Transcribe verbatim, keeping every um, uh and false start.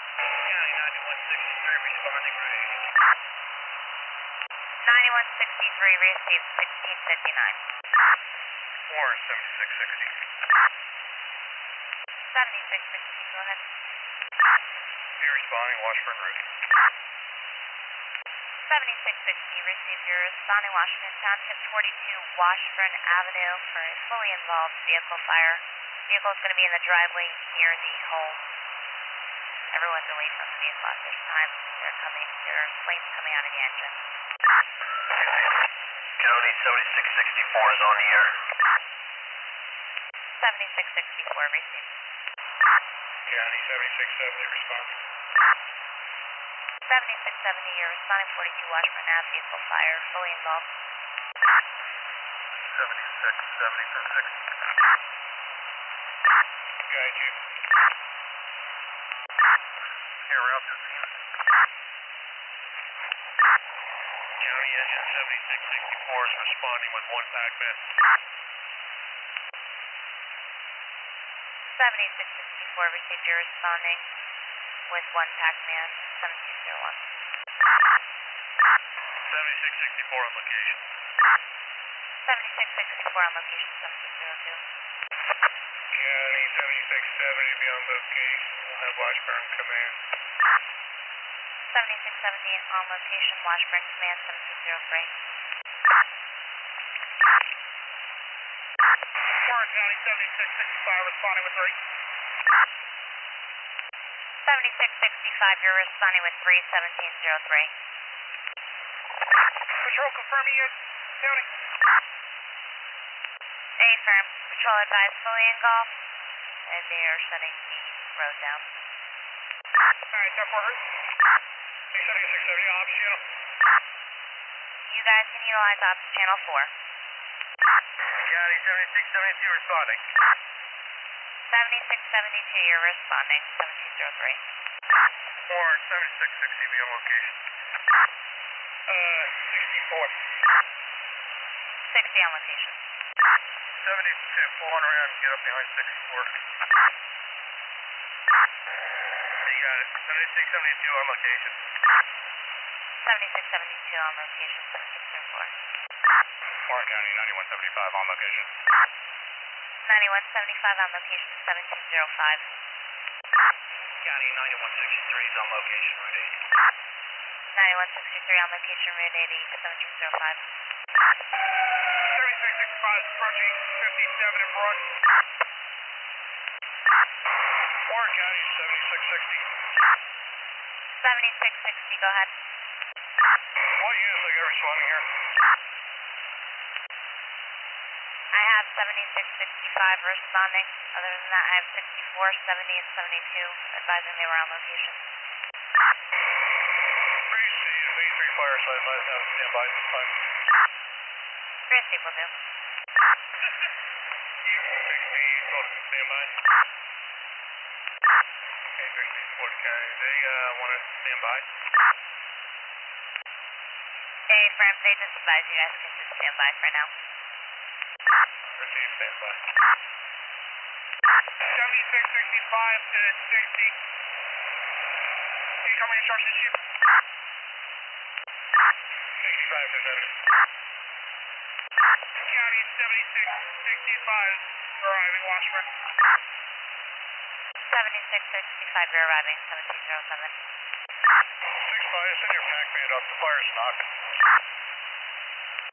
County ninety-one sixty-three responding, Route eighty. ninety-one sixty-three received sixteen fifty-nine. four seventy-six sixty. seventy-six sixty, go ahead. Be responding, Washburn Route. seventy-six sixty received your responding Washington Township forty-two Washburn Avenue for a fully involved vehicle fire. Vehicle is going to be in the driveway near the home. Everyone's away from the vehicle at this time. They're coming, there are flames coming out of the engine. County seventy-six sixty-four is on the air. seventy-six sixty-four received. County seventy-six seventy responding. seventy-six seventy, you're responding forty-two Washburn Ave, vehicle fire, fully involved. seventy-six seventy from sixty. Guide you. Here, route to scene. County engine seventy-six sixty-four is responding with one Pac-Man. seventy-six sixty-four received, you're responding with one Pac-Man, seventeen oh one. seventy-six sixty-four on location. seventy-six sixty-four on location, seventeen oh two. County seventy-six seventy be on location. We'll have Washburn command. seventy-six seventy on location, Washburn command, seventeen oh three. Warren County seventy-six sixty-five responding with three. seventy-six sixty-five, you're responding with three, seventeen oh three. Patrol confirming you, County. Affirm. Patrol advised fully engulfed, and they are shutting the road down. Alright, ten four. Hey, seventy-six seventy, ops channel. You guys can utilize ops channel four. County seventy-six seventy-two responding. seventy-six seventy-two, you're responding, seventeen oh three. Warren seventy-six sixty be on location. Uh, sixty-four. sixty on location. seventy-two, pull on around and get up behind sixty-four. You got it. seventy-six seventy-two on location. seventy-six seventy-two on location, seventeen oh four. Warren County ninety-one seventy-five on location. ninety-one seventy-five on location, seventeen oh five. County ninety-one sixty-three is on location, Route eighty. ninety-one sixty-three on location, Route eighty, seventeen oh five. seventy-six sixty-five is approaching fifty-seven in front. Warren County seventy-six sixty. seventy-six sixty, go ahead. What units I got responding here? I have seventy-six sixty-five responding. Other than that, I have sixty-four, seventy, and seventy-two advising they were on location. Receive. B three fire side advised now to stand by at this time. Receive will do. sixty, close to stand by. Okay, sixty, Florida County. They uh, want to stand by. Hey, firm, they just advise you guys can just stand by for now. Receive, stand by. seventy-six sixty-five to sixty. Can you tell me instructions, Chief? sixty-five to seventy. County seventy-six sixty-five arriving, Washburn. seventy-six sixty-five, you're arriving, seventeen oh seven. six five, send your Pac-Man up. The fire's knocked.